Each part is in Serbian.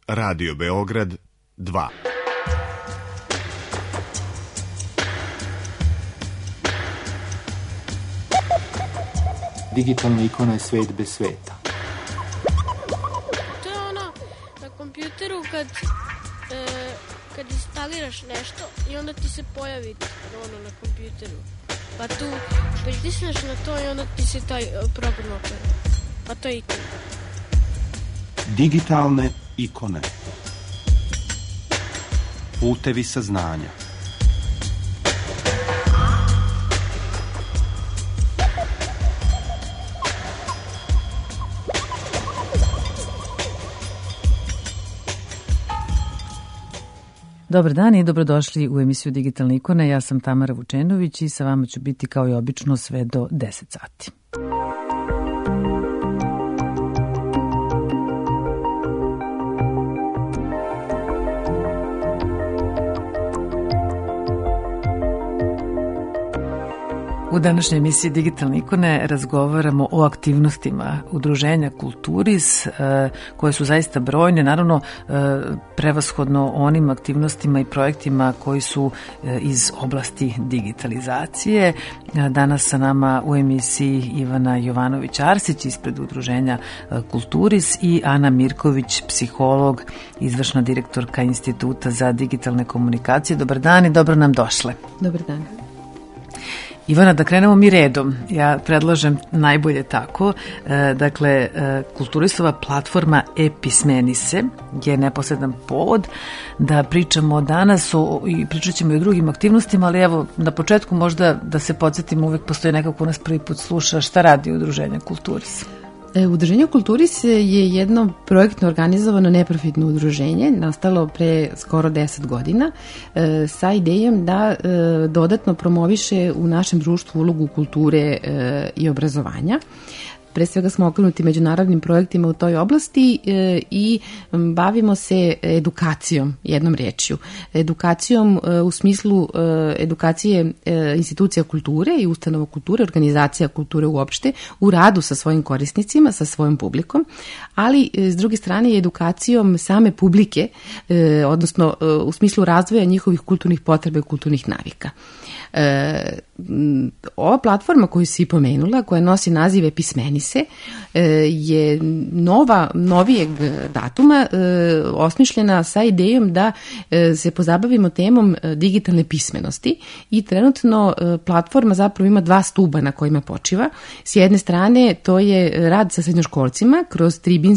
Radio Beograd 2. Digitalna ikona je svet bez sveta. To je ono na kompjuteru kad instaliraš nešto i onda ti se pojavi ono na kompjuteru. Pa tu pritisneš na to i onda ti se taj program otvara. Pa to je ikona. Digitalne ikone. Putevi saznanja. Dobar dan i dobrodošli u emisiju Digitalne ikone. Ja sam Tamara Vučenović i sa vama ću biti kao i obično sve do 10 sati. U današnjoj emisiji Digitalne ikone razgovaramo o aktivnostima udruženja Kulturis, koje su zaista brojne, naravno prevashodno onim aktivnostima i projektima koji su iz oblasti digitalizacije. Danas sa nama u emisiji Ivana Jovanović-Arsić ispred udruženja Kulturis i Ana Mirković, psiholog, izvršna direktorka Instituta za digitalne komunikacije. Dobar dan i dobro nam došle. Dobar dan. Ivana, da krenemo mi redom. Ja predlažem najbolje tako. Dakle, Kulturisova platforma e-pismenise je neposredan povod da pričamo danas i pričat ćemo i o drugim aktivnostima, ali evo, na početku možda da se podsjetimo, uvek postoji neko ko nas prvi put sluša, šta radi udruženje Kulturis? Udruženje Kulturis je jedno projektno organizovano neprofitno udruženje, nastalo pre skoro 10 godina, sa idejom da dodatno promoviše u našem društvu ulogu kulture i obrazovanja. Pre svega smo okrenuti međunarodnim projektima u toj oblasti i bavimo se edukacijom, jednom rečju. Edukacijom u smislu edukacije institucija kulture i ustanova kulture, organizacija kulture uopšte, u radu sa svojim korisnicima, sa svojom publikom, ali s druge strane i edukacijom same publike, odnosno u smislu razvoja njihovih kulturnih potreba i kulturnih navika. Ova platforma koju si pomenula, koja nosi naziv e-pismenise, je novijeg datuma osmišljena sa idejom da se pozabavimo temom digitalne pismenosti i trenutno platforma zapravo ima dva stuba na kojima počiva. S jedne strane to je rad sa srednjoškolcima kroz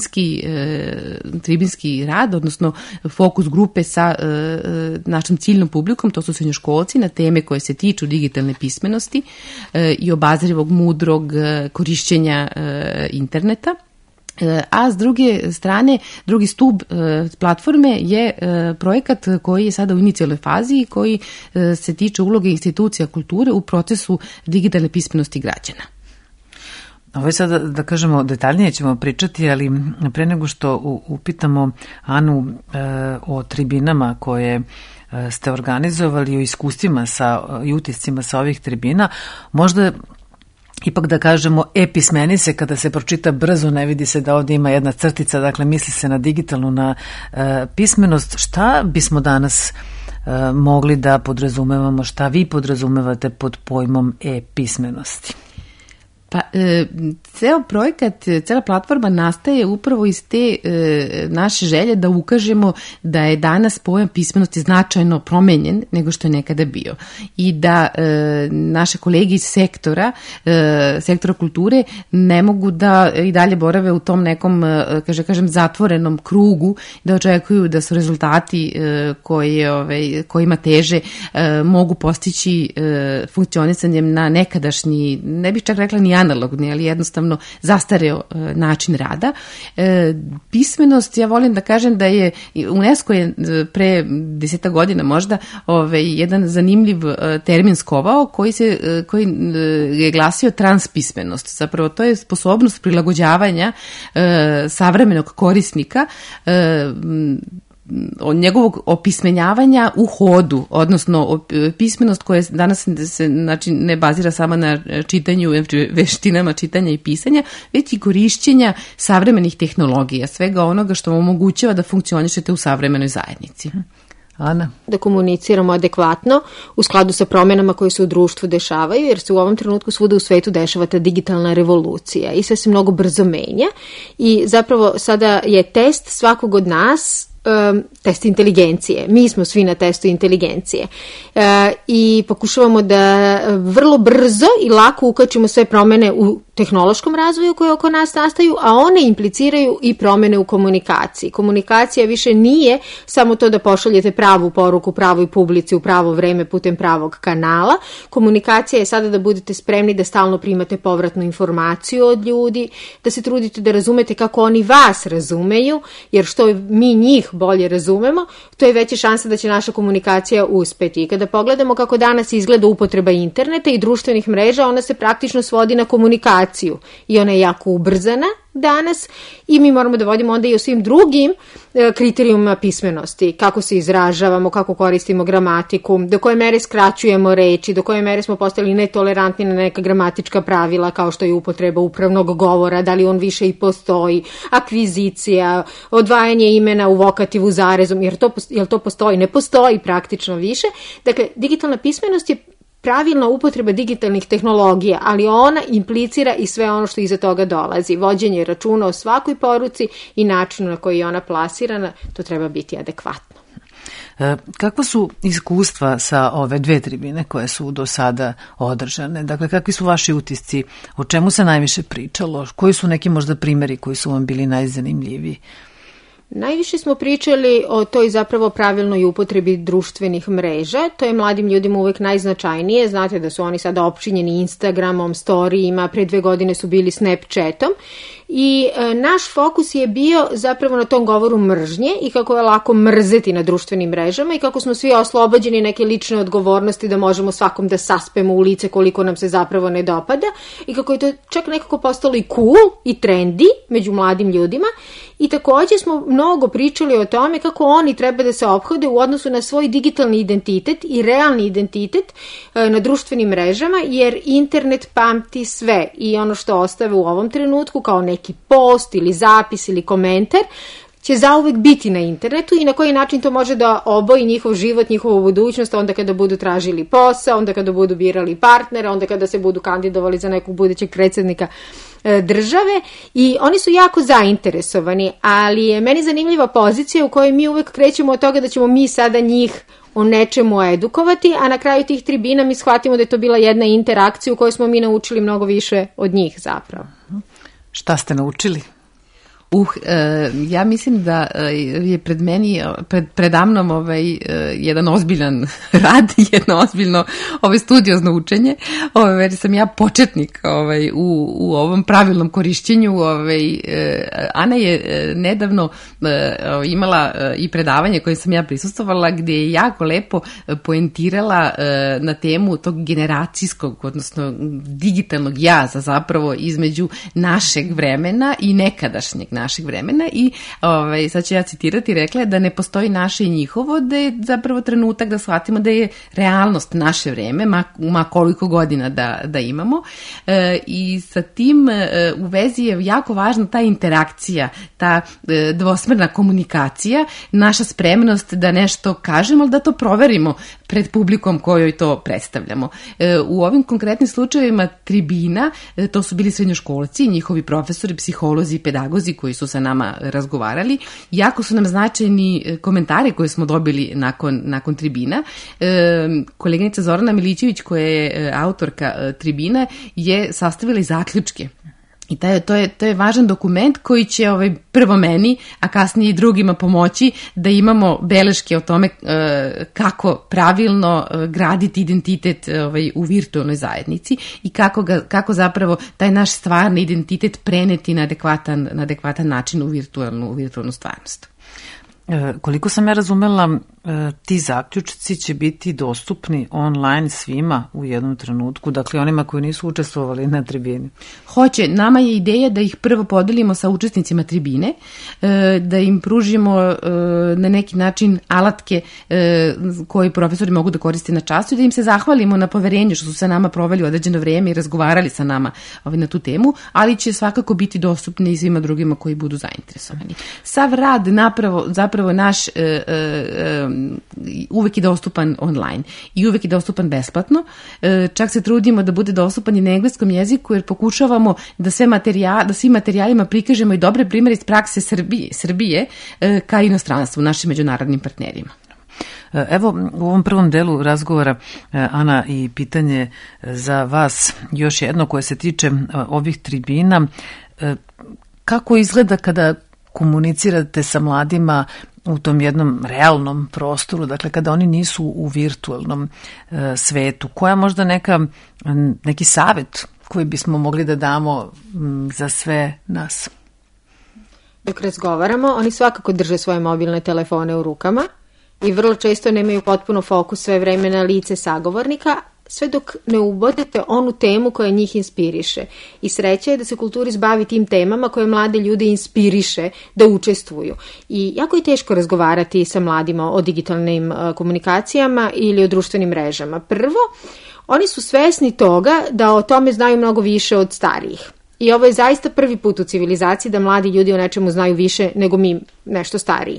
tribinski rad, odnosno fokus grupe sa našom ciljnom publikom, to su srednjoškolci, na teme koje se tiču digitalne pismenosti i obazrivog, mudrog korišćenja interneta. A s druge strane, drugi stub platforme je projekat koji je sada u inicijalnoj fazi i koji se tiče uloge institucija kulture u procesu digitalne pismenosti građana. Ovo je sada, da kažemo, detaljnije ćemo pričati, ali pre nego što upitamo Anu o tribinama koje ste organizovali, o iskustvima i utiscima sa ovih tribina, možda ipak da kažemo e-pismenise, kada se pročita brzo ne vidi se da ovdje ima jedna crtica, dakle misli se na digitalnu, na pismenost. Šta bismo danas mogli da podrazumevamo, šta vi podrazumevate pod pojmom e-pismenosti? Pa, ceo projekat, cela platforma nastaje upravo iz te naše želje da ukažemo da je danas pojam pismenosti značajno promenjen nego što je nekada bio i da naše kolege iz sektora kulture ne mogu da i dalje borave u tom nekom, zatvorenom krugu, da očekuju da su rezultati kojima teže mogu postići funkcionisanjem na nekadašnji, ne bih čak rekla ni analogni, ali jednostavno zastareo način rada. Pismenost, ja volim da kažem da je UNESCO je pre 10 godina možda jedan zanimljiv termin skovao koji je glasio transpismenost. Zapravo to je sposobnost prilagođavanja savremenog korisnika njegovog opismenjavanja u hodu, odnosno pismenost koja danas se znači, ne bazira samo na čitanju, veštinama čitanja i pisanja, već i korišćenja savremenih tehnologija, svega onoga što vam omogućava da funkcionišete u savremenoj zajednici. Ana? Da komuniciramo adekvatno u skladu sa promenama koje se u društvu dešavaju, jer se u ovom trenutku svuda u svetu dešava ta digitalna revolucija i sve se mnogo brzo menja i zapravo sada je test svakog od nas test inteligencije. Mi smo svi na testu inteligencije i pokušavamo da vrlo brzo i lako ukačimo sve promene u tehnološkom razvoju koje oko nas nastaju, a one impliciraju i promene u komunikaciji. Komunikacija više nije samo to da pošaljete pravu poruku pravoj publici u pravo vreme putem pravog kanala. Komunikacija je sada da budete spremni da stalno primate povratnu informaciju od ljudi, da se trudite da razumete kako oni vas razumeju, jer što mi njih bolje razumemo, to je veća šansa da će naša komunikacija uspeti. I kada pogledamo kako danas izgleda upotreba interneta i društvenih mreža, ona se praktično svodi na komunikaciju i ona je jako ubrzana danas i mi moramo da vodimo onda i o svim drugim kriterijumima pismenosti, kako se izražavamo, kako koristimo gramatiku, do koje mere skraćujemo reči, do koje mere smo postali netolerantni na neka gramatička pravila kao što je upotreba upravnog govora, da li on više i postoji, akvizicija, odvajanje imena u vokativu zarezom, jer to postoji, ne postoji praktično više. Dakle, digitalna pismenost je pravilna upotreba digitalnih tehnologija, ali ona implicira i sve ono što iza toga dolazi. Vođenje računa o svakoj poruci i načinu na koji je ona plasirana, to treba biti adekvatno. Kakva su iskustva sa ove 2 tribine koje su do sada održane? Dakle, kakvi su vaši utisci? O čemu se najviše pričalo? Koji su neki možda primjeri koji su vam bili najzanimljiviji? Najviše smo pričali o toj zapravo pravilnoj upotrebi društvenih mreža. To je mladim ljudima uvek najznačajnije. Znate da su oni sada opčinjeni Instagramom, storijima, pre 2 godine su bili Snapchatom. I naš fokus je bio zapravo na tom govoru mržnje i kako je lako mrzeti na društvenim mrežama i kako smo svi oslobođeni neke lične odgovornosti da možemo svakom da saspemo u lice koliko nam se zapravo ne dopada i kako je to čak nekako postalo i cool i trendy među mladim ljudima. I također smo mnogo pričali o tome kako oni treba da se ophode u odnosu na svoj digitalni identitet i realni identitet na društvenim mrežama, jer internet pamti sve i ono što ostave u ovom trenutku kao neki post ili zapis ili komentar će zauvek biti na internetu i na koji način to može da oboji njihov život, njihovu budućnost, onda kada budu tražili posao, onda kada budu birali partnera, onda kada se budu kandidovali za nekog budućeg predsjednika države i oni su jako zainteresovani, ali je meni zanimljiva pozicija u kojoj mi uvek krećemo od toga da ćemo mi sada njih o nečemu edukovati, a na kraju tih tribina mi shvatimo da je to bila jedna interakcija u kojoj smo mi naučili mnogo više od njih zapravo. Šta ste naučili? Ja mislim da je predamnom jedan ozbiljan rad, jedno ozbiljno studiozno učenje. Jer sam ja početnik u ovom pravilnom korišćenju. Ana je nedavno imala i predavanje koje sam ja prisustvovala gdje je jako lepo poentirala na temu tog generacijskog, odnosno digitalnog jaza zapravo između našeg vremena i nekadašnjeg našeg vremena i sad ću ja citirati, rekla je da ne postoji naše i njihovo, da je zapravo trenutak da shvatimo da je realnost naše vreme, ma koliko godina da imamo i sa tim u vezi je jako važna ta interakcija, ta dvosmerna komunikacija, naša spremnost da nešto kažemo, ali da to proverimo pred publikom kojoj to predstavljamo. U ovim konkretnim slučajevima tribina, to su bili srednjoškolci, njihovi profesori, psiholozi i pedagozi koji su sa nama razgovarali. Jako su nam značajni komentari koje smo dobili nakon tribina. Koleginica Zorana Milićević, koja je autorka tribina, je sastavila i zaključke. I to je važan dokument koji će prvo meni, a kasnije i drugima pomoći da imamo beleške o tome kako pravilno graditi identitet u virtualnoj zajednici i kako zapravo taj naš stvarni identitet preneti na adekvatan način u virtualnu stvarnost. Koliko sam ja razumela, ti zaključci će biti dostupni online svima u jednom trenutku, dakle onima koji nisu učestvovali na tribini. Hoće, nama je ideja da ih prvo podelimo sa učesnicima tribine, da im pružimo na neki način alatke koje profesori mogu da koriste na času i da im se zahvalimo na poverenju što su sa nama proveli određeno vreme i razgovarali sa nama na tu temu, ali će svakako biti dostupni i svima drugima koji budu zainteresovani. Sav rad zapravo naš uvek je dostupan online i uvek je dostupan besplatno. Čak se trudimo da bude dostupan i na engleskom jeziku jer pokušavamo da svim materijalima prikažemo i dobre primere iz prakse Srbije ka inostranstvu, našim međunarodnim partnerima. Evo, u ovom prvom delu razgovora, Ana, i pitanje za vas, još jedno koje se tiče ovih tribina. Kako izgleda kada komunicirate sa mladima u tom jednom realnom prostoru, dakle kada oni nisu u virtualnom svetu? Koja možda neki savjet koji bismo mogli da damo za sve nas? Dok razgovaramo, oni svakako drže svoje mobilne telefone u rukama i vrlo često nemaju potpuno fokus sve vreme na lice sagovornika, sve dok ne ubodete onu temu koja njih inspiriše. I sreća je da se Kulturis bavi tim temama koje mlade ljude inspiriše da učestvuju. I jako je teško razgovarati sa mladima o digitalnim komunikacijama ili o društvenim mrežama. Prvo, oni su svesni toga da o tome znaju mnogo više od starijih. I ovo je zaista prvi put u civilizaciji da mladi ljudi o nečemu znaju više nego mi nešto stariji.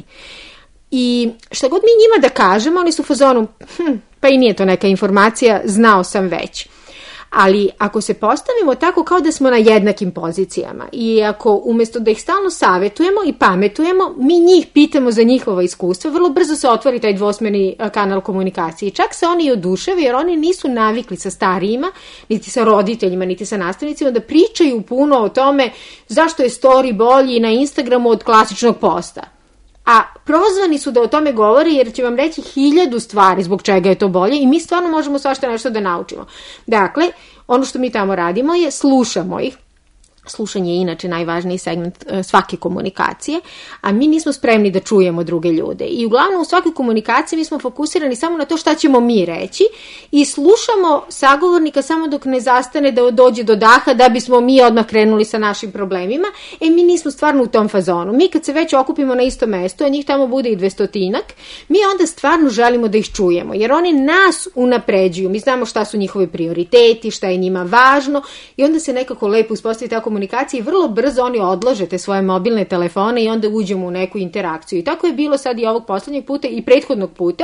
I šta god mi njima da kažemo, oni su u fazonu, pa i nije to neka informacija, znao sam već. Ali ako se postavimo tako kao da smo na jednakim pozicijama i ako umjesto da ih stalno savjetujemo i pametujemo, mi njih pitamo za njihova iskustva, vrlo brzo se otvori taj dvosmerni kanal komunikacije. Čak se oni i oduševe jer oni nisu navikli sa starijima, niti sa roditeljima, niti sa nastavnicima da pričaju puno o tome zašto je story bolji na Instagramu od klasičnog posta. A prozvani su da o tome govori jer će vam reći 1000 stvari zbog čega je to bolje i mi stvarno možemo svašta nešto da naučimo. Dakle, ono što mi tamo radimo je slušamo ih. Slušanje je inače najvažniji segment svake komunikacije, a mi nismo spremni da čujemo druge ljude. I uglavnom u svakoj komunikaciji mi smo fokusirani samo na to šta ćemo mi reći i slušamo sagovornika samo dok ne zastane da dođe do daha da bismo mi odmah krenuli sa našim problemima. Mi nismo stvarno u tom fazonu. Mi kad se već okupimo na isto mesto, a njih tamo bude i 200-tinjak, mi onda stvarno želimo da ih čujemo, jer oni nas unapređuju. Mi znamo šta su njihovi prioriteti, šta je njima važno i onda se nekako lepo uspostavi ta komunikaciji, vrlo brzo oni odlože te svoje mobilne telefone i onda uđemo u neku interakciju. I tako je bilo sad i ovog poslednjeg puta i prethodnog puta.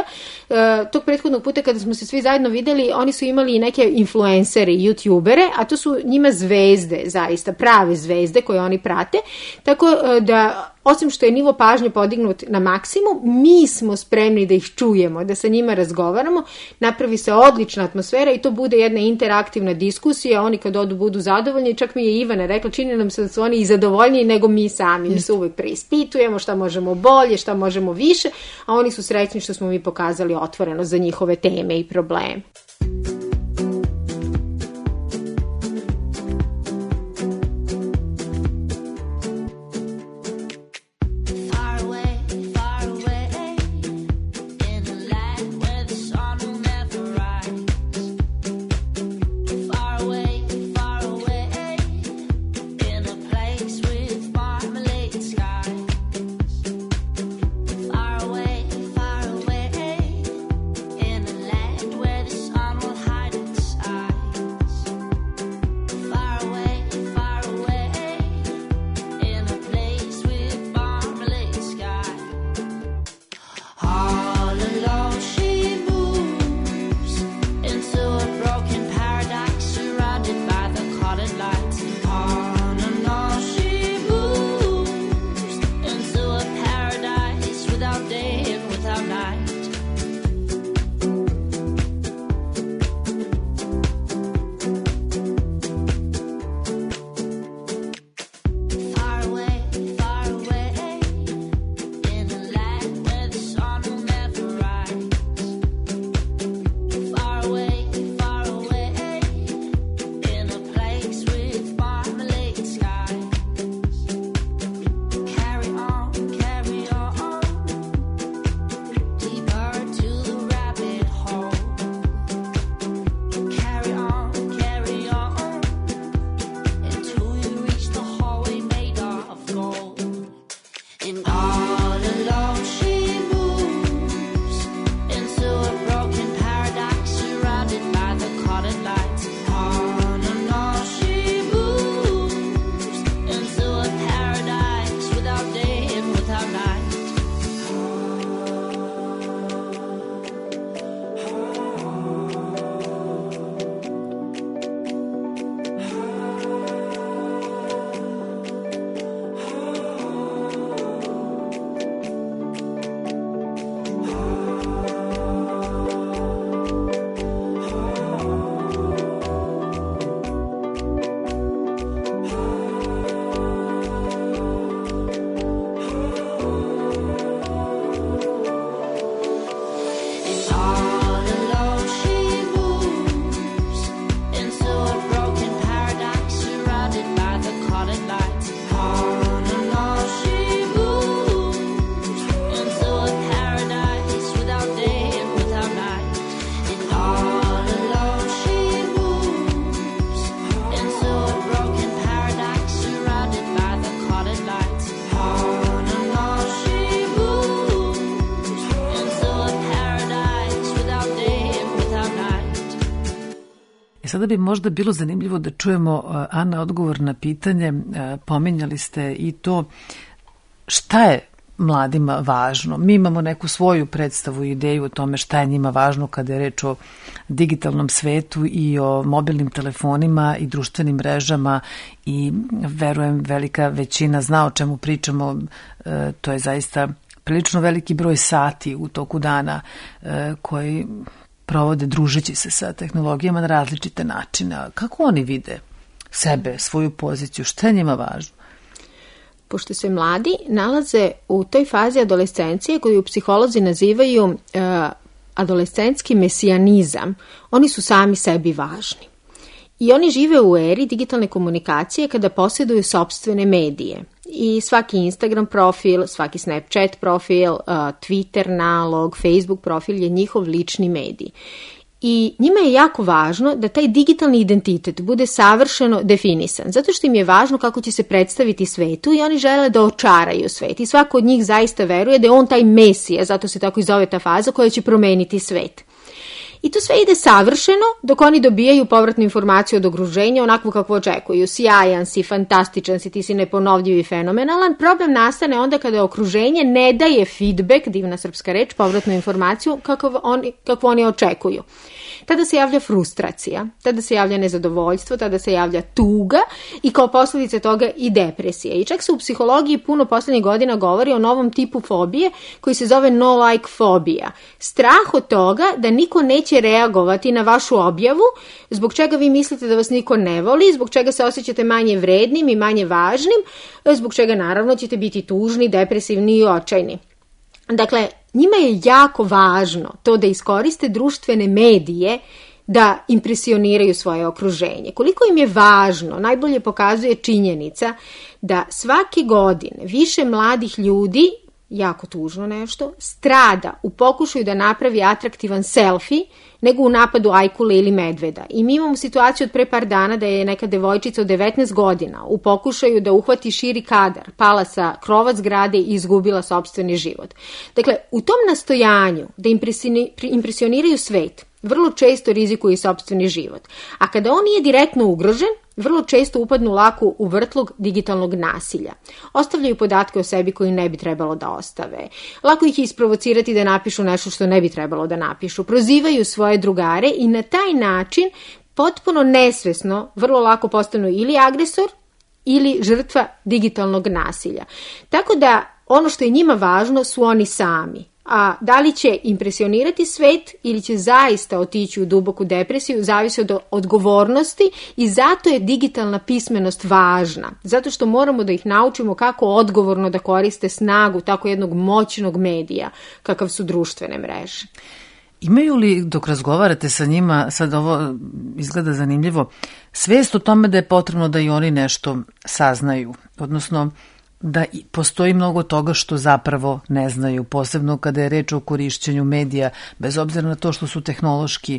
Tog prethodnog puta kada smo se svi zajedno videli, oni su imali i neke influencere, youtubere, a to su njima zvezde, zaista prave zvezde koje oni prate. Tako da osim što je nivo pažnje podignut na maksimum, mi smo spremni da ih čujemo, da sa njima razgovaramo, napravi se odlična atmosfera i to bude jedna interaktivna diskusija, oni kad odu budu zadovoljni, čak mi je Ivana rekla, čini nam se da su oni i zadovoljniji nego mi sami, mi se uvek preispitujemo šta možemo bolje, šta možemo više, a oni su srećni što smo mi pokazali otvoreno za njihove teme i probleme. Far away in a land where the sun sada bi možda bilo zanimljivo da čujemo, Ana, odgovor na pitanje. Pominjali ste i to šta je mladima važno. Mi imamo neku svoju predstavu i ideju o tome šta je njima važno kada je reč o digitalnom svetu i o mobilnim telefonima i društvenim mrežama i verujem velika većina zna o čemu pričamo. To je zaista prilično veliki broj sati u toku dana koji provode družeći se sa tehnologijama na različite načine. Kako oni vide sebe, svoju poziciju, šta je njima važno? Pošto se mladi nalaze u toj fazi adolescencije koju psiholozi nazivaju adolescentski mesijanizam, oni su sami sebi važni. I oni žive u eri digitalne komunikacije kada posjeduju sopstvene medije. I svaki Instagram profil, svaki Snapchat profil, Twitter nalog, Facebook profil je njihov lični medij. I njima je jako važno da taj digitalni identitet bude savršeno definisan, zato što im je važno kako će se predstaviti svetu i oni žele da očaraju svet. I svako od njih zaista veruje da je on taj mesija, zato se tako i zove ta faza koja će promeniti svet. I to sve ide savršeno dok oni dobijaju povratnu informaciju od okruženja onakvu kakvu očekuju. Sjajan si, fantastičan si, ti si neponovljiv i fenomenalan. Problem nastane onda kada okruženje ne daje feedback, divna srpska reč, povratnu informaciju kakvu oni očekuju. Tada se javlja frustracija, tada se javlja nezadovoljstvo, tada se javlja tuga i kao posljedice toga i depresija. I čak se u psihologiji puno poslednjih godina govori o novom tipu fobije koji se zove no-like fobija. Strah od toga da niko neće reagovati na vašu objavu, zbog čega vi mislite da vas niko ne voli, zbog čega se osjećate manje vrednim i manje važnim, zbog čega naravno ćete biti tužni, depresivni i očajni. Dakle, njima je jako važno to da iskoriste društvene medije da impresioniraju svoje okruženje. Koliko im je važno, najbolje pokazuje činjenica da svake godine više mladih ljudi, jako tužno nešto, strada u pokušaju da napravi atraktivan selfie nego u napadu ajkule ili medveda. I mi imamo situaciju od pre par dana da je neka devojčica od 19 godina u pokušaju da uhvati širi kadar, pala sa krova zgrade i izgubila sopstveni život. Dakle, u tom nastojanju da impresioniraju svet, vrlo često rizikuju i sopstveni život. A kada on nije direktno ugrožen, vrlo često upadnu lako u vrtlog digitalnog nasilja. Ostavljaju podatke o sebi koji ne bi trebalo da ostave. Lako ih je isprovocirati da napišu nešto što ne bi trebalo da napišu. Prozivaju svoje drugare i na taj način potpuno nesvesno vrlo lako postanu ili agresor ili žrtva digitalnog nasilja. Tako da ono što je njima važno su oni sami. A da li će impresionirati svet ili će zaista otići u duboku depresiju, zavisi od odgovornosti i zato je digitalna pismenost važna. Zato što moramo da ih naučimo kako odgovorno da koriste snagu tako jednog moćnog medija kakav su društvene mreže. Imaju li, dok razgovarate sa njima, sad ovo izgleda zanimljivo, svest o tome da je potrebno da i oni nešto saznaju, odnosno da postoji mnogo toga što zapravo ne znaju, posebno kada je reč o korišćenju medija, bez obzira na to što su tehnološki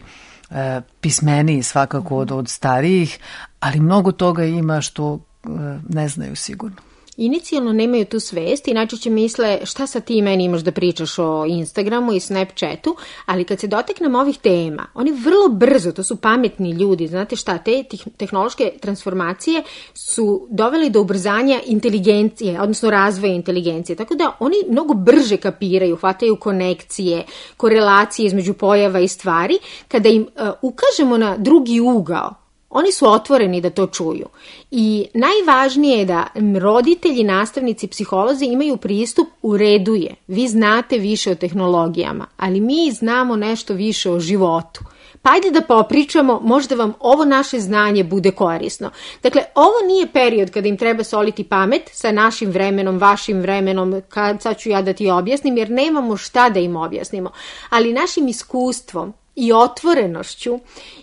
pismeniji svakako od starijih, ali mnogo toga ima što ne znaju sigurno. Inicijalno nemaju tu svest i najčešće misle šta sad ti meni imaš da pričaš o Instagramu i Snapchatu, ali kad se doteknemo ovih tema, oni vrlo brzo, to su pametni ljudi, znate šta, te tehnološke transformacije su doveli do ubrzanja inteligencije, odnosno razvoja inteligencije, tako da oni mnogo brže kapiraju, hvataju konekcije, korelacije između pojava i stvari, kada im ukažemo na drugi ugao, oni su otvoreni da to čuju. I najvažnije je da roditelji, nastavnici, psiholozi imaju pristup u redu je. Vi znate više o tehnologijama, ali mi znamo nešto više o životu. Pa ajde da popričamo, možda vam ovo naše znanje bude korisno. Dakle, ovo nije period kada im treba soliti pamet sa našim vremenom, vašim vremenom, sad ću ja da ti objasnim, jer nemamo šta da im objasnimo. Ali našim iskustvom i otvorenošću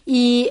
i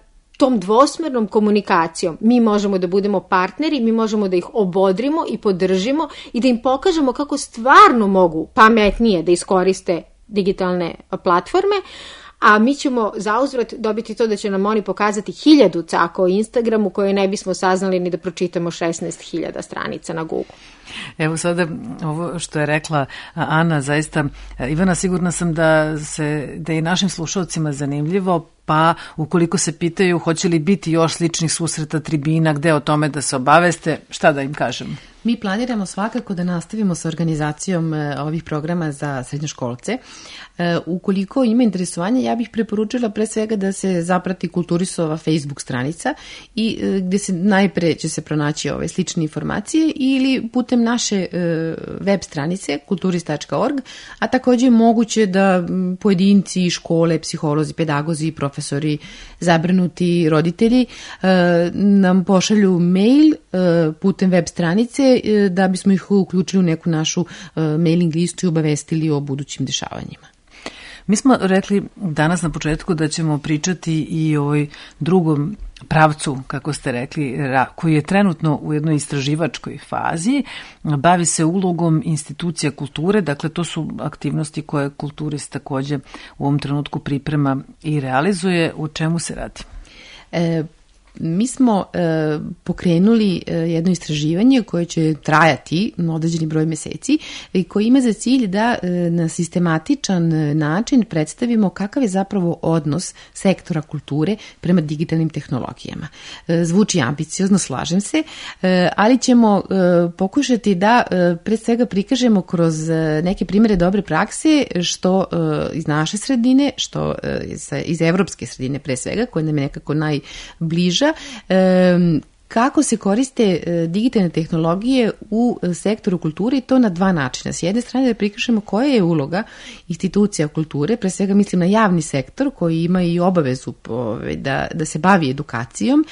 tom dvosmernom komunikacijom mi možemo da budemo partneri, mi možemo da ih obodrimo i podržimo i da im pokažemo kako stvarno mogu pametnije da iskoriste digitalne platforme, a mi ćemo zauzvrat dobiti to da će nam oni pokazati 1000 caka o Instagramu koje ne bismo saznali ni da pročitamo 16.000 stranica na Google. Evo sada ovo što je rekla Ana, zaista, Ivana, sigurna sam da je i našim slušalcima zanimljivo, pa ukoliko se pitaju hoće li biti još sličnih susreta, tribina, gde o tome da se obaveste, šta da im kažem? Mi planiramo svakako da nastavimo sa organizacijom ovih programa za srednjoškolce. Ukoliko ima interesovanja, ja bih preporučila pre svega da se zaprati Kulturisova Facebook stranica i gde se najpre će se pronaći ove slične informacije ili putem naše web stranice kulturis.org, a takođe je moguće da pojedinci, škole, psiholozi, pedagozi, profesori, zabrinuti roditelji nam pošalju mail putem web stranice da bismo ih uključili u neku našu mailing listu i obavestili o budućim dešavanjima. Mi smo rekli danas na početku da ćemo pričati i o ovoj drugom pravcu, kako ste rekli, koji je trenutno u jednoj istraživačkoj fazi, bavi se ulogom institucija kulture, dakle to su aktivnosti koje Kulturis takođe u ovom trenutku priprema i realizuje. O čemu se radi? Mi smo pokrenuli jedno istraživanje koje će trajati određeni broj meseci i koje ima za cilj da na sistematičan način predstavimo kakav je zapravo odnos sektora kulture prema digitalnim tehnologijama. Zvuči ambiciozno, slažem se, ali ćemo pokušati da pre svega prikažemo kroz neke primere dobre prakse što iz naše sredine, što iz evropske sredine pre svega, koja nam je nekako najbliža, kako se koriste digitalne tehnologije u sektoru kulture i to na dva načina. S jedne strane da prikažemo koja je uloga institucija kulture, pre svega mislim na javni sektor koji ima i obavezu da se bavi edukacijom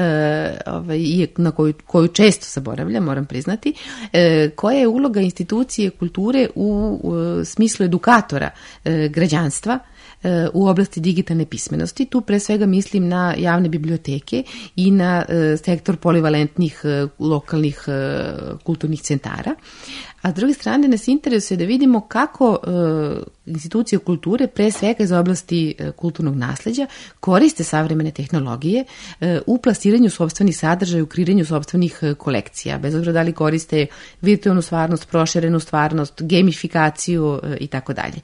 i na koju često zaboravlja, moram priznati, koja je uloga institucije kulture u smislu edukatora građanstva u oblasti digitalne pismenosti. Tu pre svega mislim na javne biblioteke i na sektor polivalentnih lokalnih kulturnih centara. A s druge strane nas interesuje da vidimo kako institucije kulture, pre svega iz oblasti kulturnog nasleđa, koriste savremene tehnologije u plasiranju sopstvenih sadržaja, u kreiranju sopstvenih kolekcija, bez obzira da li koriste virtualnu stvarnost, proširenu stvarnost, gamifikaciju i tako dalje.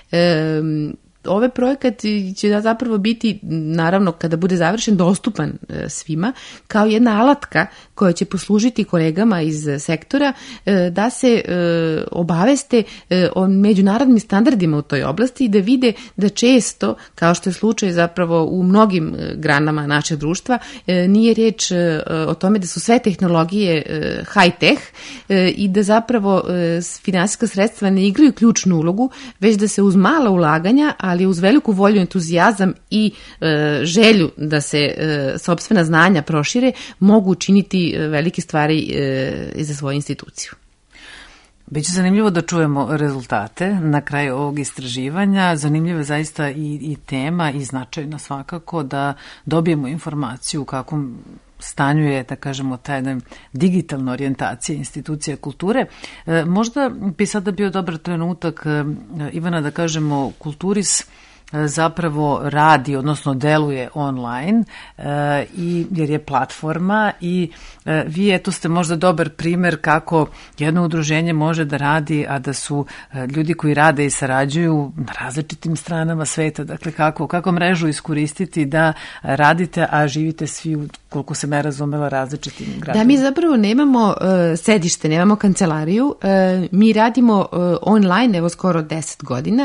Ovaj projekat će zapravo biti, naravno, kada bude završen, dostupan svima, kao jedna alatka koja će poslužiti kolegama iz sektora da se obaveste o međunarodnim standardima u toj oblasti i da vide da često, kao što je slučaj zapravo u mnogim granama našeg društva, nije riječ o tome da su sve tehnologije high-tech i da zapravo finansijska sredstva ne igraju ključnu ulogu, već da se uz mala ulaganja, ali uz veliku volju, entuzijazam i želju da se sopstvena znanja prošire, mogu učiniti velike stvari i za svoju instituciju. Biće zanimljivo da čujemo rezultate na kraju ovog istraživanja. Zanimljiva je zaista i tema i značajna svakako da dobijemo informaciju u kakvom stanju je, da kažemo, ta jedna digitalna orijentacija institucija kulture. Možda bi sada bio dobar trenutak, Ivana, da kažemo, Kulturis zapravo radi, odnosno deluje online jer je platforma i vi eto ste možda dobar primer kako jedno udruženje može da radi, a da su ljudi koji rade i sarađuju na različitim stranama sveta, dakle kako mrežu iskoristiti da radite, a živite svi, koliko se me razumela, različitim gradovima. Da, mi zapravo nemamo sedište, nemamo kancelariju, mi radimo online, evo skoro 10 godina,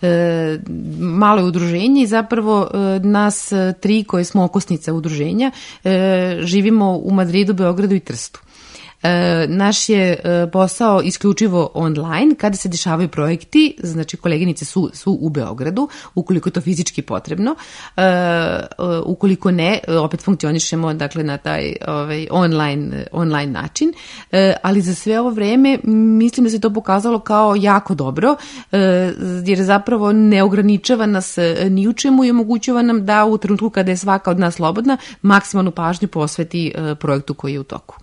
malo je udruženje i zapravo nas 3 koji smo okosnica udruženja živimo u Madridu, Beogradu i Trstu. Naš je posao isključivo online, kada se dešavaju projekti, znači koleginice su u Beogradu, ukoliko je to fizički potrebno, ukoliko ne, opet funkcionišemo dakle na taj online način, ali za sve ovo vreme mislim da se to pokazalo kao jako dobro, jer zapravo ne ograničava nas ni u čemu i omogućava nam da u trenutku kada je svaka od nas slobodna, maksimalnu pažnju posveti projektu koji je u toku.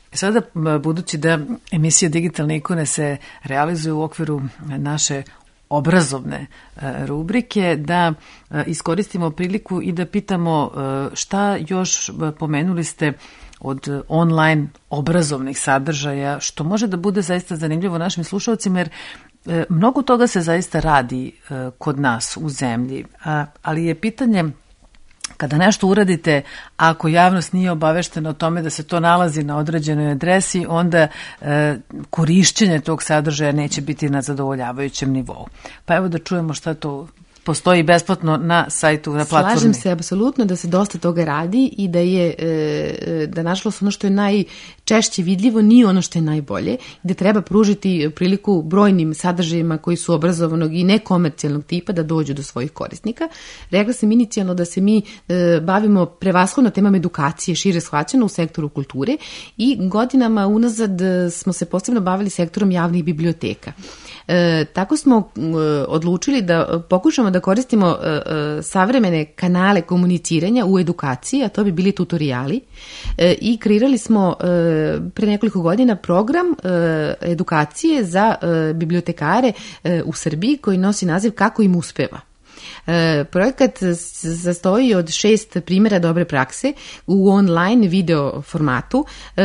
Sada, budući da emisija Digitalne ikone se realizuje u okviru naše obrazovne rubrike, da iskoristimo priliku i da pitamo šta još, pomenuli ste, od online obrazovnih sadržaja, što može da bude zaista zanimljivo našim slušalcima, jer mnogo toga se zaista radi kod nas u zemlji, ali je pitanje kada nešto uradite, ako javnost nije obaveštena o tome da se to nalazi na određenoj adresi, onda korišćenje tog sadržaja neće biti na zadovoljavajućem nivou. Pa evo da čujemo šta to postoji besplatno na sajtu, na platformi. Slažem se apsolutno da se dosta toga radi i da je, da nažalost ono što je najčešće vidljivo nije ono što je najbolje, da treba pružiti priliku brojnim sadržajima koji su obrazovanog i nekomercijalnog tipa da dođu do svojih korisnika. Rekla sam inicijalno da se mi bavimo prevashodno temama edukacije, šire shvaćeno u sektoru kulture i godinama unazad smo se posebno bavili sektorom javnih biblioteka. Tako smo odlučili da pokušamo da koristimo savremene kanale komuniciranja u edukaciji, a to bi bili tutoriali, i kreirali smo pre nekoliko godina program edukacije za bibliotekare u Srbiji koji nosi naziv Kako im uspeva. Projekat sastoji od 6 primjera dobre prakse u online video formatu.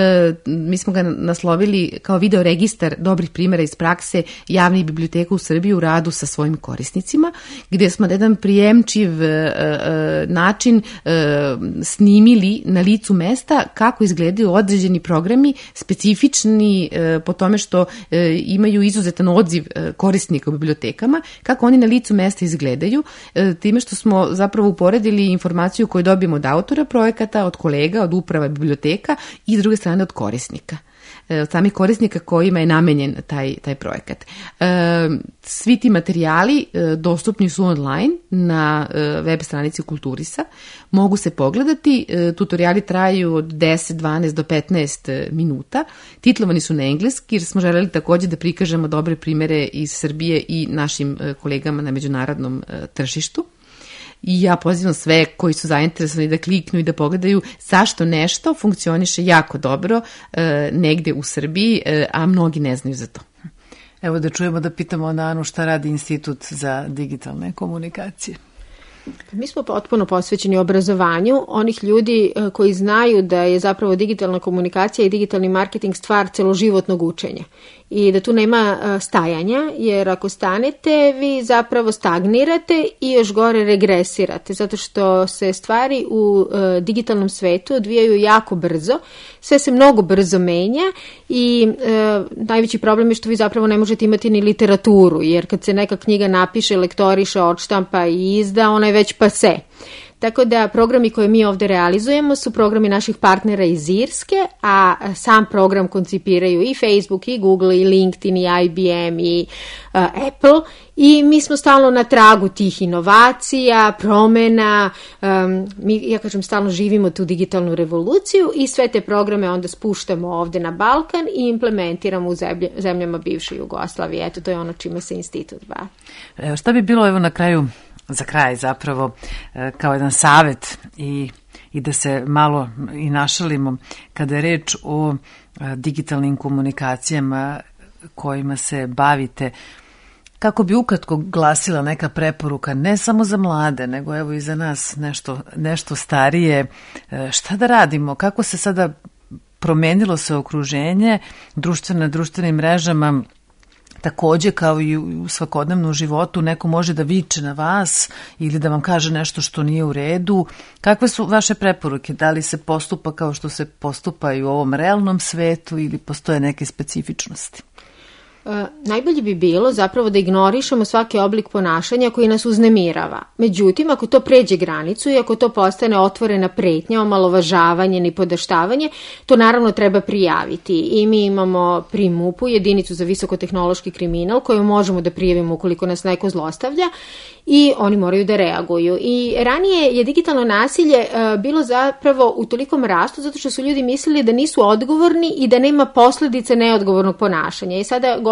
Mi smo ga naslovili kao video registar dobrih primjera iz prakse javnih biblioteka u Srbiji u radu sa svojim korisnicima, gdje smo na jedan prijemčiv način snimili na licu mesta kako izgledaju određeni programi specifični po tome što imaju izuzetan odziv korisnika u bibliotekama, kako oni na licu mesta izgledaju, time što smo zapravo uporedili informaciju koju dobijemo od autora projekata, od kolega, od uprava biblioteka i s druge strane od korisnika. Od samih korisnika kojima je namenjen taj projekat. Svi ti materijali dostupni su online na web stranici Kulturisa. Mogu se pogledati. Tutoriali traju od 10, 12 do 15 minuta. Titlovani su na engleski jer smo želeli također da prikažemo dobre primere iz Srbije i našim kolegama na međunarodnom tržištu. I ja pozivam sve koji su zainteresovani da kliknu i da pogledaju zašto nešto funkcioniše jako dobro negde u Srbiji, a mnogi ne znaju za to. Evo da čujemo, da pitamo Anu šta radi Institut za digitalne komunikacije. Mi smo potpuno posvećeni obrazovanju onih ljudi koji znaju da je zapravo digitalna komunikacija i digitalni marketing stvar celoživotnog učenja i da tu nema stajanja, jer ako stanete vi zapravo stagnirate i još gore regresirate, zato što se stvari u digitalnom svetu odvijaju jako brzo, sve se mnogo brzo menja i najveći problem je što vi zapravo ne možete imati ni literaturu, jer kad se neka knjiga napiše, lektoriše, odštampa i izda, ona je već pase. Tako da programi koje mi ovdje realizujemo su programi naših partnera iz Irske, a sam program koncipiraju i Facebook, i Google, i LinkedIn, i IBM, i Apple. I mi smo stalno na tragu tih inovacija, promena, ja kažem stalno živimo tu digitalnu revoluciju i sve te programe onda spuštamo ovdje na Balkan i implementiramo u zemljama bivše Jugoslavije. Eto, to je ono čime se institut bavi. Šta bi bilo evo na kraju, za kraj zapravo, kao jedan savjet i da se malo i našalimo kada je reč o digitalnim komunikacijama kojima se bavite, kako bi ukratko glasila neka preporuka, ne samo za mlade, nego evo i za nas nešto starije, šta da radimo, kako se sada promenilo se okruženje, društvenim mrežama, takođe kao i u svakodnevnom životu neko može da viče na vas ili da vam kaže nešto što nije u redu. Kakve su vaše preporuke? Da li se postupa kao što se postupa i u ovom realnom svetu ili postoje neke specifičnosti? Najbolje bi bilo zapravo da ignorišemo svaki oblik ponašanja koji nas uznemirava. Međutim, ako to pređe granicu i ako to postane otvorena pretnja, omalovažavanje, nipodaštavanje, to naravno treba prijaviti. I mi imamo pri MUP-u jedinicu za visokotehnološki kriminal koju možemo da prijavimo ukoliko nas neko zlostavlja i oni moraju da reaguju. I ranije je digitalno nasilje bilo zapravo u tolikom rastu zato što su ljudi mislili da nisu odgovorni i da nema posledice neodgovornog ponašanja. I sada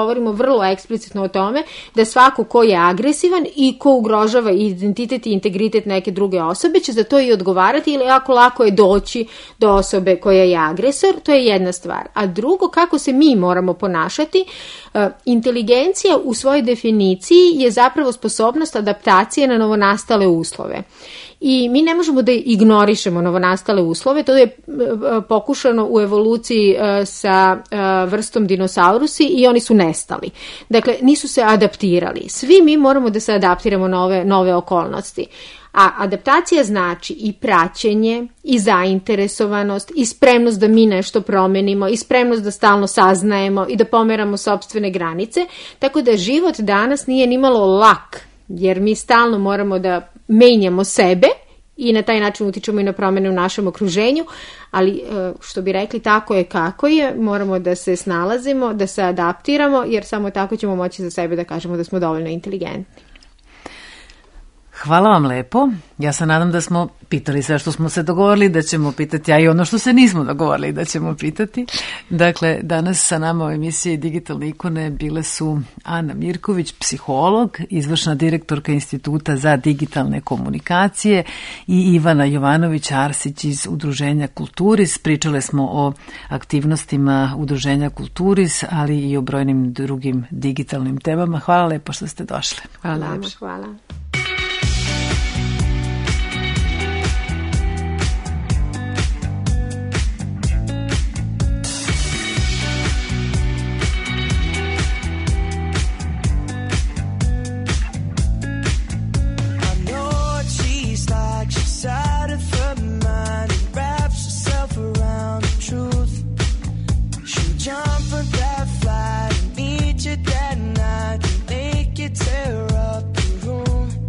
govorimo vrlo eksplicitno o tome da svako ko je agresivan i ko ugrožava identitet i integritet neke druge osobe će za to i odgovarati ili jako lako je doći do osobe koja je agresor, to je jedna stvar. A drugo, kako se mi moramo ponašati, inteligencija u svojoj definiciji je zapravo sposobnost adaptacije na novonastale uslove. I mi ne možemo da ignorišemo novonastale uslove, to je pokušano u evoluciji sa vrstom dinosaurusi i oni su nestali. Dakle, nisu se adaptirali. Svi mi moramo da se adaptiramo na nove okolnosti. A adaptacija znači i praćenje, i zainteresovanost, i spremnost da mi nešto promenimo, i spremnost da stalno saznajemo i da pomeramo sopstvene granice, tako da život danas nije nimalo lak, jer mi stalno moramo da menjamo sebe i na taj način utičemo i na promene u našem okruženju, ali što bi rekli, tako je kako je, moramo da se snalazimo, da se adaptiramo, jer samo tako ćemo moći za sebe da kažemo da smo dovoljno inteligentni. Hvala vam lepo. Ja se nadam da smo pitali sve što smo se dogovorili da ćemo pitati, a i ono što se nismo dogovorili da ćemo pitati. Dakle, danas sa nama u emisiji Digitalne ikone bile su Ana Mirković, psiholog, izvršna direktorka Instituta za digitalne komunikacije, i Ivana Jovanović-Arsić iz Udruženja Kulturis. Pričale smo o aktivnostima Udruženja Kulturis, ali i o brojnim drugim digitalnim temama. Hvala lepo što ste došle. Hvala. Hvala. That night, make you tear up the room.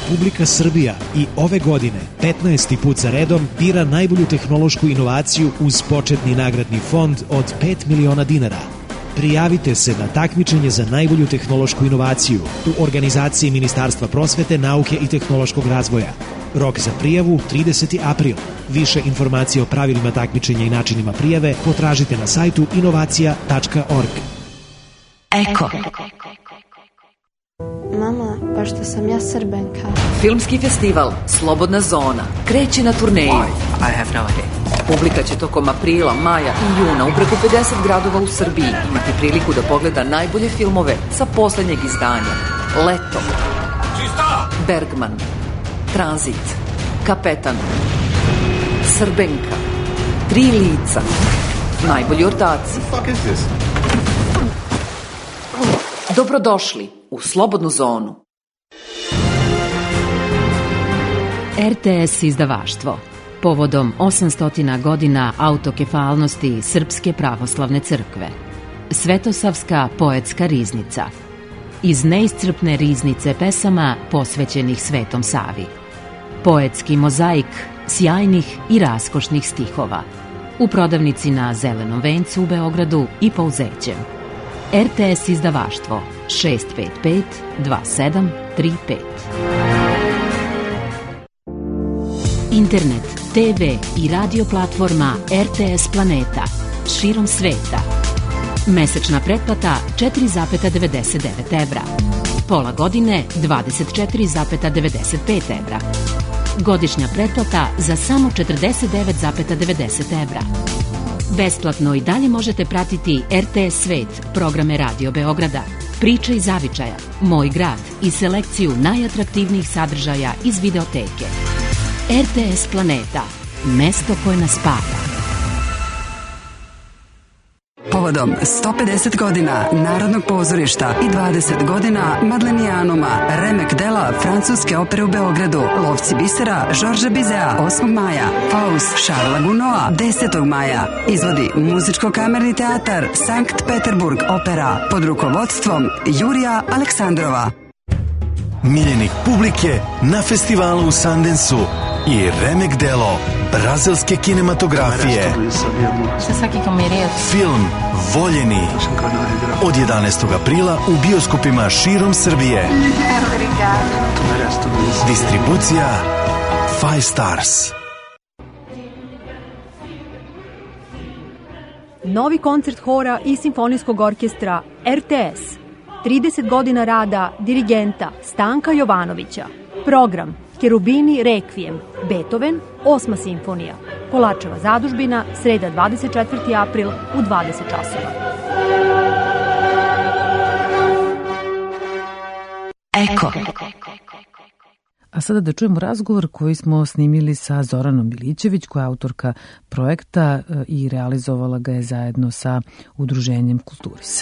Republika Srbija i ove godine 15. put za redom bira najbolju tehnološku inovaciju uz početni nagradni fond od 5 miliona dinara. Prijavite se na takmičenje za najbolju tehnološku inovaciju u organizaciji Ministarstva prosvete, nauke i tehnološkog razvoja. Rok za prijavu 30. april. Više informacije o pravilima takmičenja i načinima prijave potražite na sajtu inovacija.org. Eko. Mama, pa što sam ja Srbenka. Filmski festival Slobodna zona kreće na turneju. I have no idea. Publika će tokom aprila, maja i juna u preko 50 gradova u Srbiji imati priliku da pogleda najbolje filmove sa poslednjeg izdanja. Leto, Bergman, Tranzit, Kapetan, Srbenka, Tri lica, najbolji ortaci. Dobrodošli u Slobodnu zonu. RTS izdavaštvo. Povodom 800 godina autokefalnosti Srpske pravoslavne crkve. Svetosavska poetska riznica. Iz neiscrpne riznice pesama posvećenih Svetom Savi. Poetski mozaik sjajnih i raskošnih stihova. U prodavnici na Zelenom vencu u Beogradu i Pouzećem. RTS izdavaštvo 655 2735. Internet, TV i radio platforma RTS Planeta širom sveta. Mesečna pretplata 4,99 evra. Pola godine 24,95 evra. Godišnja pretplata za samo 49,90 evra. Besplatno i dalje možete pratiti RTS Svet, programe Radio Beograda, Priče iz Zavičaja, Moj grad i selekciju najatraktivnijih sadržaja iz videoteke. RTS Planeta, mesto koje nas spaja. Povodom 150 godina Narodnog pozorišta i 20 godina Madlenijanuma, remek dela francuske opere u Beogradu, Lovci bisera Žorža Bizea 8. maja, Faust Šarla Gunoa 10. maja, izvodi Muzičko-kamerni teatar Sankt Peterburg opera pod rukovodstvom Jurija Aleksandrova. Miljenik publike na festivalu u Sundanceu i remek delo brazilske kinematografije. Film Voljeni od 11. aprila u bioskopima širom Srbije. Distribucija 5 Stars. Novi koncert hora i simfonijskog orkestra RTS. 30 godina rada dirigenta Stanka Jovanovića. Program Cherubini Requiem, Beethoven, 8. simfonija. Kolačeva zadužbina, sreda 24. april u 20 časova. Eko. A sada da čujemo razgovor koji smo snimili sa Zoranom Milićević, koja je autorka projekta i realizovala ga je zajedno sa udruženjem Kulturis.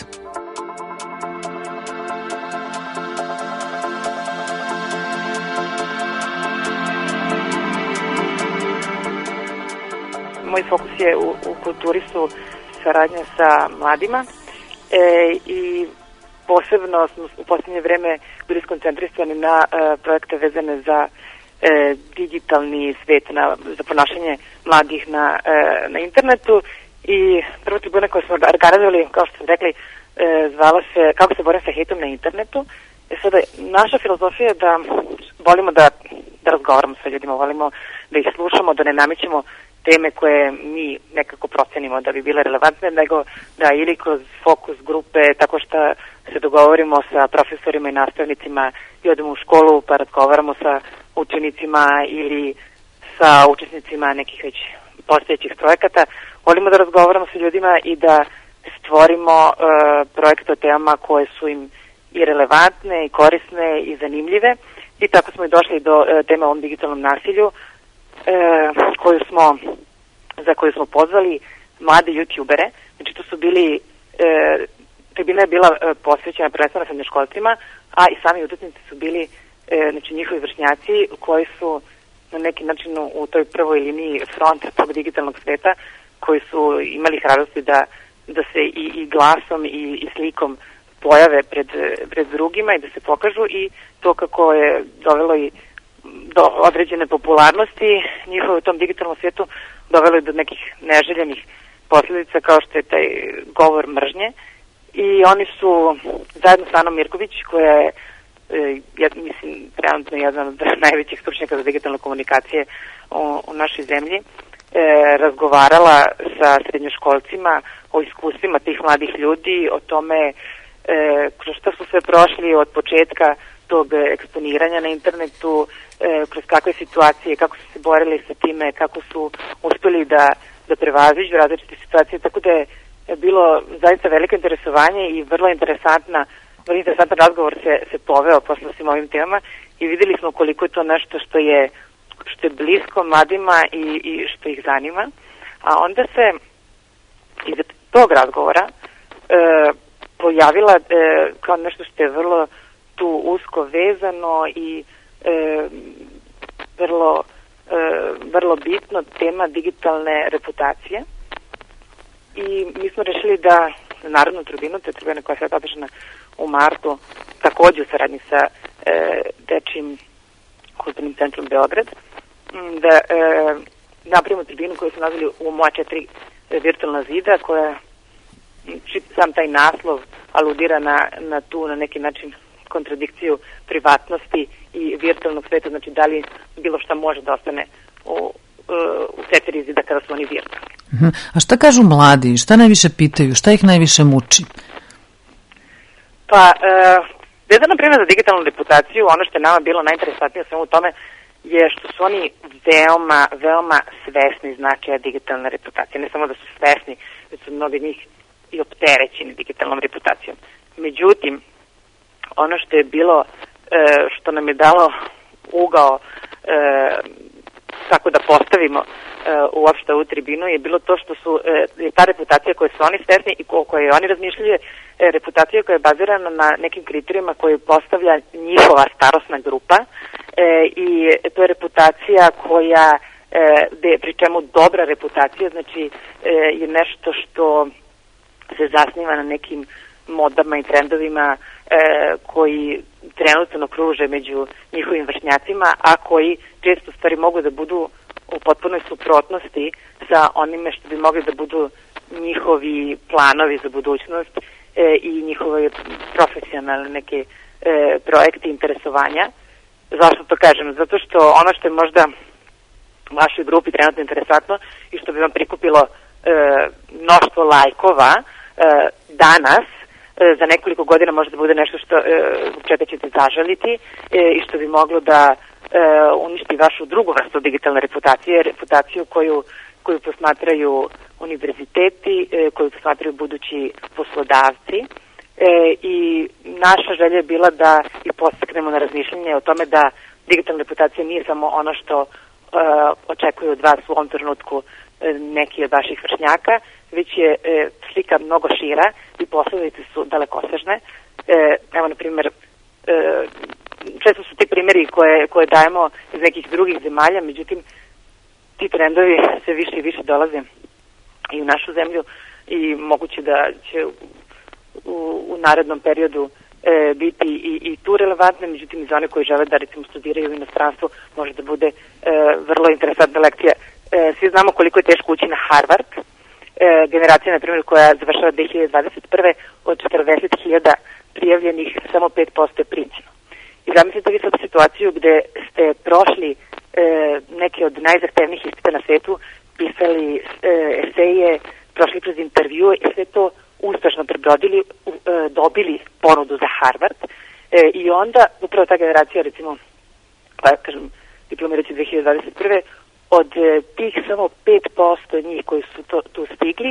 Moj fokus je u Kulturisu saradnja sa mladima i posebno smo u posljednje vreme bili skoncentrisani na projekte vezane za digitalni svet, za ponašanje mladih na internetu. I prva tribuna koju smo organizovali, kao što sam rekli, zvala se Kako se borim sa hejtom na internetu. Sada, naša filozofija je da volimo da razgovaramo sa ljudima, volimo da ih slušamo, da ne namećemo teme koje mi nekako procenimo da bi bile relevantne, nego da ili kroz fokus grupe, tako što se dogovorimo sa profesorima i nastavnicima i odemo u školu pa razgovaramo sa učenicima ili sa učesnicima nekih već postojećih projekata. Volimo da razgovaramo sa ljudima i da stvorimo projekte o temama koje su im i relevantne, i korisne, i zanimljive. I tako smo i došli do teme o ovom digitalnom nasilju, za koju smo pozvali mlade youtubere. Znači to su bili, tribina je bila posvećena prvenstveno srednjoškolcima, a i sami učesnici su bili znači njihovi vršnjaci koji su na neki način u toj prvoj liniji fronta tog digitalnog sveta, koji su imali hrabrosti da se i glasom i slikom pojave pred drugima i da se pokažu, i to kako je dovelo i do određene popularnosti njihove u tom digitalnom svijetu dovelo je do nekih neželjenih posljedica kao što je taj govor mržnje i oni su zajedno sa Anom Mirković koja je mislim trenutno jedan od najvećih stručnjaka za digitalne komunikacije u našoj zemlji razgovarala sa srednjoškolcima o iskustvima tih mladih ljudi, o tome kroz što su sve prošli od početka tog eksponiranja na internetu, kroz kakve situacije, kako su se borili sa time, kako su uspeli da prevaziđu različite situacije, tako da je bilo zaista veliko interesovanje i vrlo interesantan razgovor se poveo posle svim ovim temama i videli smo koliko je to nešto što je blisko mladima i što ih zanima. A onda se iz tog razgovora pojavila kao nešto što je vrlo tu usko vezano i vrlo bitno tema digitalne reputacije. I mi smo rešili da Narodnu tribinu, to je tribina koja je sad održana u martu, takođe u saradnji sa Dečijim kulturnim centrom Beograd, da napravimo tribinu koju su nazvali u moja 4 virtualna zida, koja sam taj naslov aludira na tu na neki način kontradikciju privatnosti i virtualnog sveta, znači da li bilo šta može da ostane u 4 zida kada su oni virtualni. A šta kažu mladi? Šta najviše pitaju? Šta ih najviše muči? Pa, vezano primjer za digitalnu reputaciju, ono što je nama bilo najinteresantnije u svemu tome je što su oni veoma svesni značaja digitalne reputacije. Ne samo da su svesni, već su mnogi njih i opterećeni digitalnom reputacijom. Međutim, ono što je bilo, što nam je dalo ugao kako da postavimo uopšte ovu tribinu je bilo to što su ta reputacija koju su oni svesni i o kojoj oni razmišljaju reputacija koja je bazirana na nekim kriterijima koje postavlja njihova starosna grupa i to je reputacija koja pri čemu dobra reputacija znači je nešto što se zasniva na nekim modama i trendovima koji trenutno kruže među njihovim vršnjacima, a koji često stvari mogu da budu u potpunoj suprotnosti sa onime što bi mogli da budu njihovi planovi za budućnost i njihove profesionalne neke projekte interesovanja. Zašto to kažem? Zato što ono što je možda u vašoj grupi trenutno interesantno i što bi vam prikupilo mnoštvo lajkova danas, za nekoliko godina može da bude nešto što čega ćete zažaliti i što bi moglo da uništi vašu drugu vrstu digitalne reputacije, reputaciju koju posmatraju univerziteti, koju posmatraju budući poslodavci. I naša želja je bila da i postaknemo na razmišljanje o tome da digitalna reputacija nije samo ono što očekuju od vas u ovom trenutku neki od vaših vršnjaka, već je slika mnogo šira i posledice su dalekosežne. Evo, na primjer, često su ti primjeri koje dajemo iz nekih drugih zemalja, međutim, ti trendovi sve više i više dolaze i u našu zemlju i moguće da će u narednom periodu biti i tu relevantne, međutim i za one koji žele da recimo studiraju u inostranstvu može da bude vrlo interesantna lekcija. Svi znamo koliko je teško ući na Harvard. Generacija, na primjer, koja završava 2021. od 40.000 prijavljenih, samo 5% je primljeno. I zamislite vi sad situaciju gde ste prošli neke od najzahtevnijih ispita na svetu, pisali eseje, prošli kroz intervjue i sve to uspešno prebrodili, dobili ponudu za Harvard i onda upravo ta generacija, recimo, pa kažem, diplomirajući 2021. od tih samo 5% njih koji su tu stigli,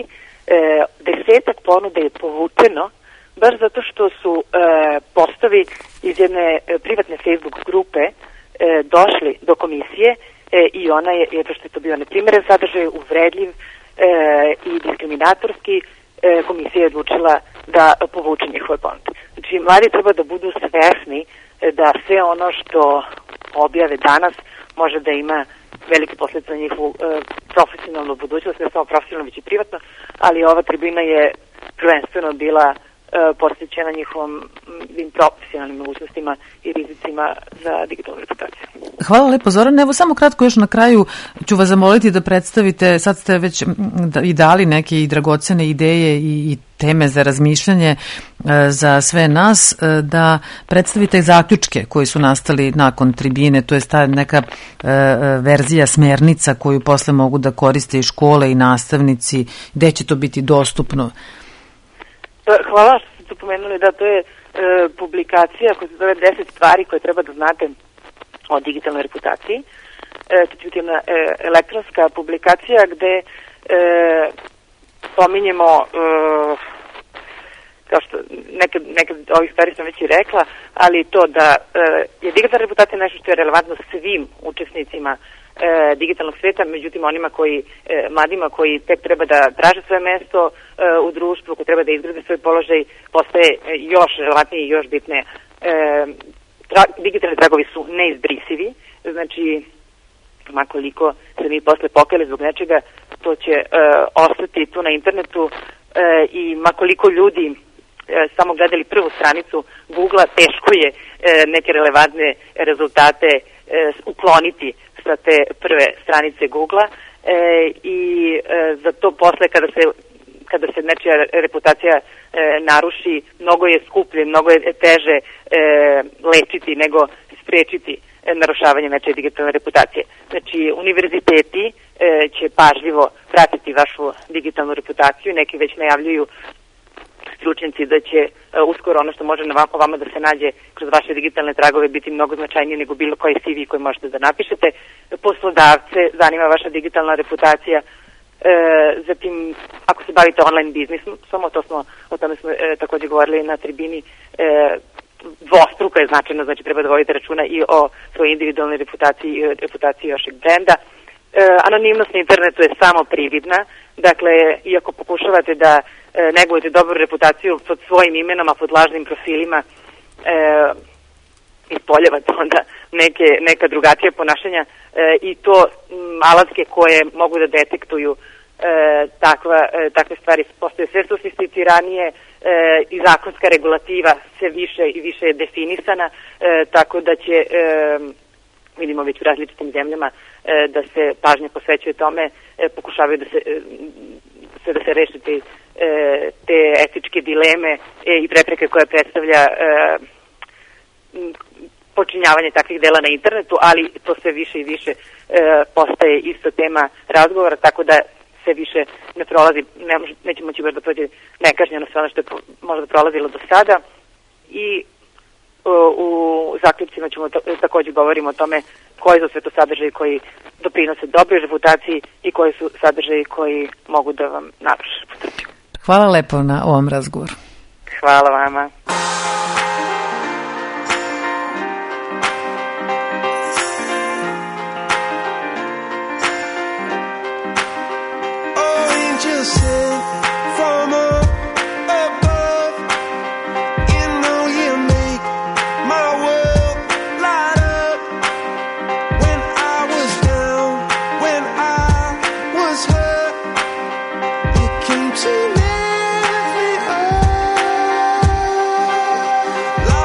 10 ponuda je povučeno, baš zato što su postovi iz jedne privatne Facebook grupe došli do komisije i ona je, što je to bio neprimeren sadržaj, uvredljiv i diskriminatorski, komisija je odlučila da povuče njihove ponude. Znači, mladi treba da budu svesni da sve ono što objave danas može da ima velike posljedice na njihovu profesionalnu budućnost, ne samo profesionalno, već i privatno, ali ova tribina je prvenstveno bila posvećena njihovom profesionalnim mogućnostima i rizicima za digitalnu reputaciju. Hvala lepo, Zoran. Evo samo kratko još na kraju ću vas zamoliti da predstavite, sad ste već i dali neke i dragocene ideje i teme za razmišljanje za sve nas, da predstavite zaključke koji su nastali nakon tribine, to je ta neka verzija smernica koju posle mogu da koriste i škole i nastavnici, gde će to biti dostupno. Hvala što ste to pomenuli, da to je publikacija koja se zove 10 stvari koje treba da znate o digitalnoj reputaciji. To će biti jedna elektronska publikacija gde pominjemo kao što neke ovih stvari sam već i rekla, ali to da je digitalna reputacija nešto što je relevantno svim učesnicima digitalnog sveta, međutim onima mladima koji tek treba da traže svoje mesto u društvu, koji treba da izgrade svoj položaj, postaje još relevantnije i još bitnije. Digitalni tragovi su neizbrisivi, znači makoliko se mi posle pokajali zbog nečega, to će ostati tu na internetu i makoliko ljudi samo gledali prvu stranicu Google-a, teško je neke relevantne rezultate ukloniti sa te prve stranice Google-a i za to posle kada se nečija reputacija naruši, mnogo je skuplje, mnogo je teže lečiti nego sprečiti narušavanje nečije digitalne reputacije. Znači, univerziteti će pažljivo pratiti vašu digitalnu reputaciju, neki već najavljuju stručnjaci da će uskoro ono što može o vama da se nađe kroz vaše digitalne tragove biti mnogo značajnije nego bilo koji CV koji možete da napišete. Poslodavce zanima vaša digitalna reputacija. Zatim, ako se bavite online biznisom, o tome smo takođe govorili na tribini, dvostruko je značajno, znači treba da vodite računa i o svojoj individualnoj reputaciji i o reputaciji vašeg brenda. Anonimnost na internetu je samo prividna, dakle, iako pokušavate da negujete dobru reputaciju pod svojim imenom, a pod lažnim profilima ispoljavate onda neka drugačija ponašanja i to alatke koje mogu da detektuju takve stvari postoje sve sofisticiranije i zakonska regulativa sve više i više je definisana, tako da će vidimo već u različitim zemljama da se pažnja posvećuje tome, pokušavaju da se reše te etičke dileme i prepreke koje predstavlja počinjavanje takvih dela na internetu, ali to sve više i više postaje isto tema razgovora, tako da sve više ne prolazi, neće moći baš da prođe nekažnjeno sve ono što je možda prolazilo do sada i u zaključcima ćemo takođe govorimo o tome koji su sve to sadržaji koji doprinose dobroj reputaciji i koji su sadržaji koji mogu da vam naruše reputaciju. Hvala lepo na ovom razgovoru. Hvala vama. Like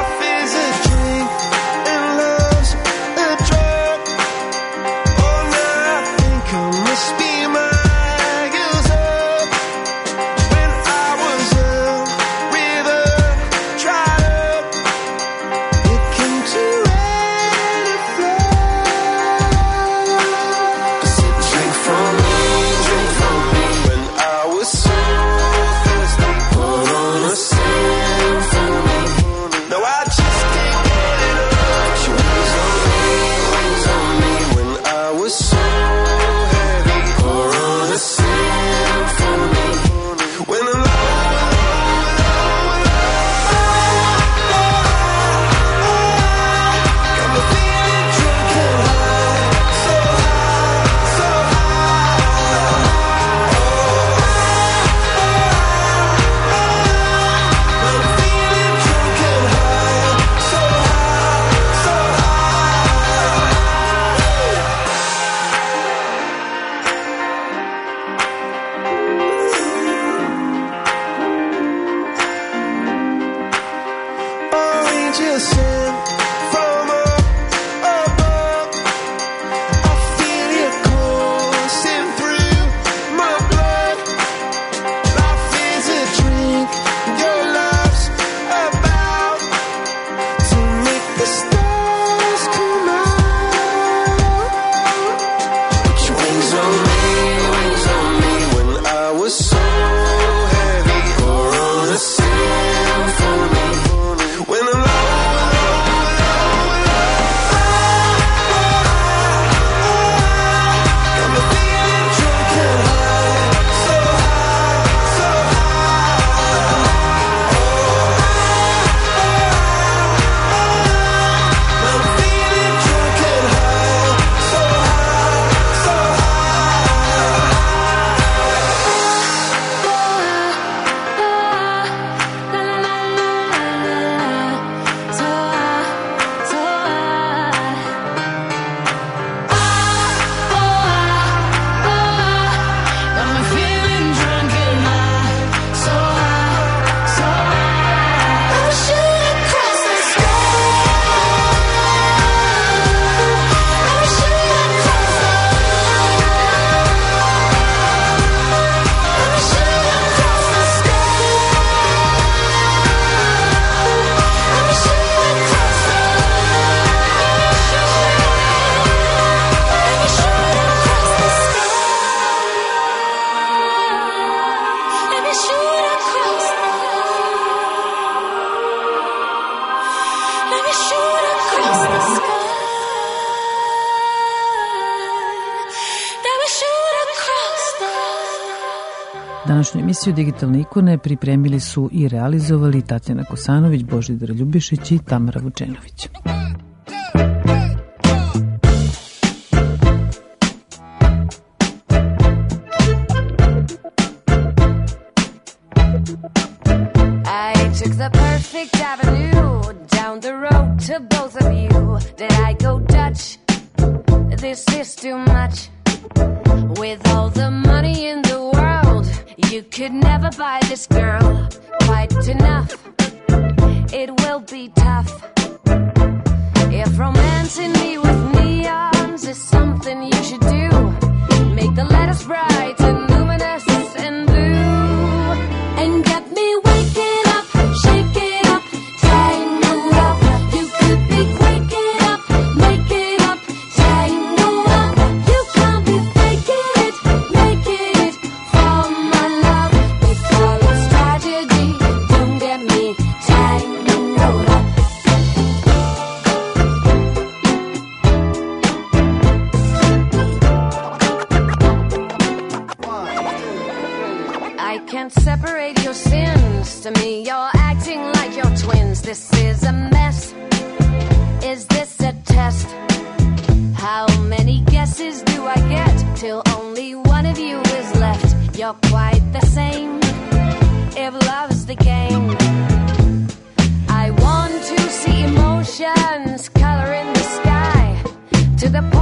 Današnju emisiju Digitalne ikone pripremili su i realizovali Tatjana Kosanović, Božidar Ljubišić i Tamara Vučenović. I took the perfect avenue down the road to both of you. Did I go Dutch? This is too much. With all the money in the world, you could never buy this girl quite enough. It will be tough. If romancing me with neons is something you should do, make the letters bright and luminous and blue, and get me waking up, shaking up, tangled up. You could be waking up, making up, tangled up. You can't be faking it, making it for my love. Before it's tragedy, don't get me tangled up. I can't separate your sins. To me, you're acting like you're twins. This is a mess. Is this a test? How many guesses do I get till only one of you is left? You're quite the same if love's the game. I want to see emotions color in the sky to the point